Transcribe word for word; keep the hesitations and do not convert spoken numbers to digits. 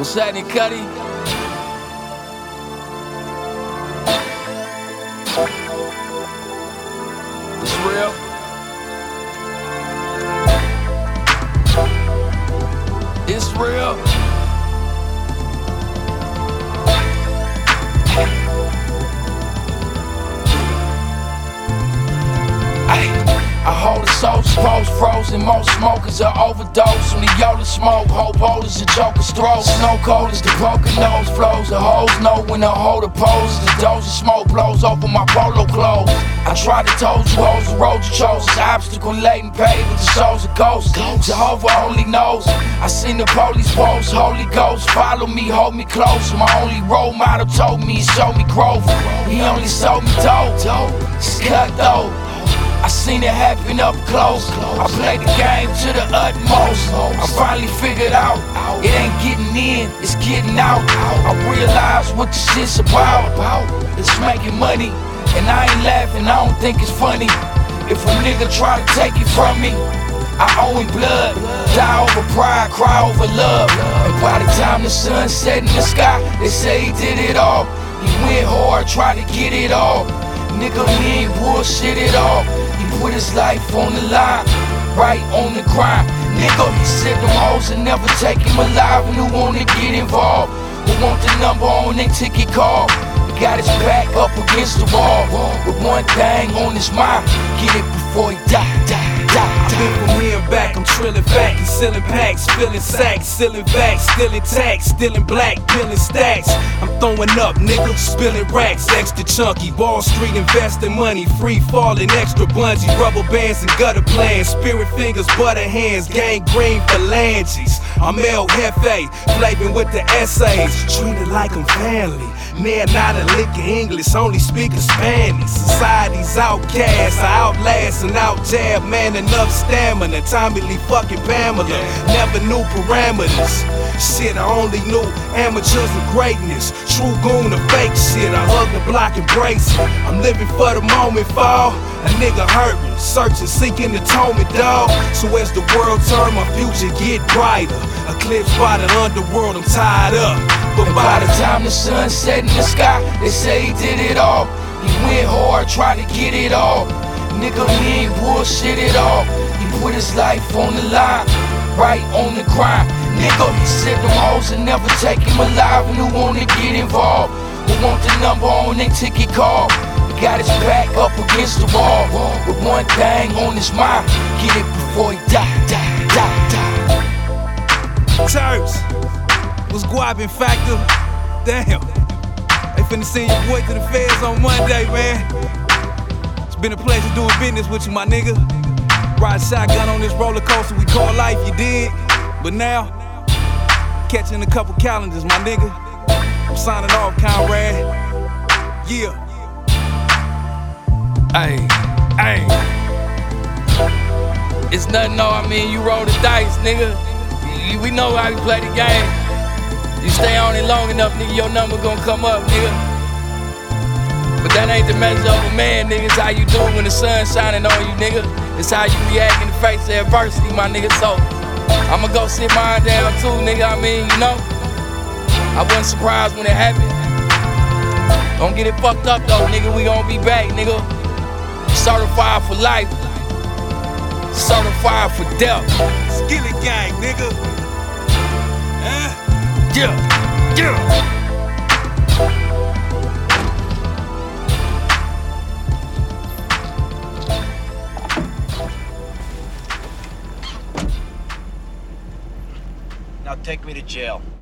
What's happening, Cuddy? It's real. It's real. I hold the soldiers, post frozen. Most smokers are overdose. When the Yoda smoke, hope holders, the joker's throat. Snow cold as the broken nose flows. The hoes know when the holder poses. The doze of smoke blows over my polo clothes. I tried to told you hoes, the road you chose is obstacle laden, paved with the souls of ghosts. Jehovah only knows. I seen the police post, Holy Ghost, follow me, hold me close. My only role model told me, he showed me growth. He only sold me dope. It's cut though. I seen it happen up close. I played the game to the utmost. I finally figured out it ain't getting in, it's getting out. I realized what this shit's about. It's making money, and I ain't laughing, I don't think it's funny. If a nigga try to take it from me, I owe him blood. Die over pride, cry over love. And by the time the sun set in the sky, they say he did it all. He went hard, tried to get it all. Nigga, he ain't bullshit at all. He put his life on the line, right on the grind. Nigga, he said them hoes and never take him alive. And who wanna get involved? Who want the number on their ticket call? He got his back up against the wall, with one thing on his mind: get it before he die, die, die. I've been from here and back, I'm trilling back, concealing packs, filling sacks, stealing vax, stealing tax, stealing black, peeling stacks. I'm throwing up, nigga, spilling racks, extra chunky. Wall Street investing money, free falling, extra bungee, rubber bands and gutter plans, spirit fingers, butter hands, gang green phalanges. I'm El Jefe, flavin' with the essays, treated like I'm family. Near not a lick of English, only speaking Spanish. Society's outcast, I outlast and outjab. Man, enough stamina, timely fucking Pamela. Never knew parameters. Shit, I only knew amateurs of greatness. True goon of fake shit, I hug the block and brace it. I'm living for the moment, fall. A nigga hurtin', searching, seeking atonement, dawg. So as the world turn, my future get brighter. Eclipsed by the underworld, I'm tied up. But by the time the sun set in the sky, they say he did it all. He went hard, tried to get it all. Nigga, he ain't bullshit at all. He put his life on the line, right on the grind. Nigga, he said them hoes and never take him alive. And who wanna get involved? Who want the number on their ticket call? He got his back up against the wall, with one thing on his mind: get it before he die, die, die, die. Church, was guapping factor? Damn, they finna send your boy to the feds on Monday, man. It's been a pleasure doing business with you, my nigga. Ride shotgun on this roller coaster we call life, you did. But now, catching a couple calendars, my nigga. I'm signing off, Conrad. Yeah. Hey, hey. It's nothing, no, I mean, you roll the dice, nigga. We know how you play the game. You stay on it long enough, nigga, your number gonna come up, nigga. But that ain't the measure of a man, nigga. It's how you do it when the sun's shining on you, nigga. It's how you react in the face of adversity, my nigga. So, I'ma go sit mine down too, nigga. I mean, you know, I wasn't surprised when it happened. Don't get it fucked up though, nigga. We gon' be back, nigga. Certified for life. Certified for death. Skillet gang, nigga. Huh? Yeah, yeah. Now take me to jail.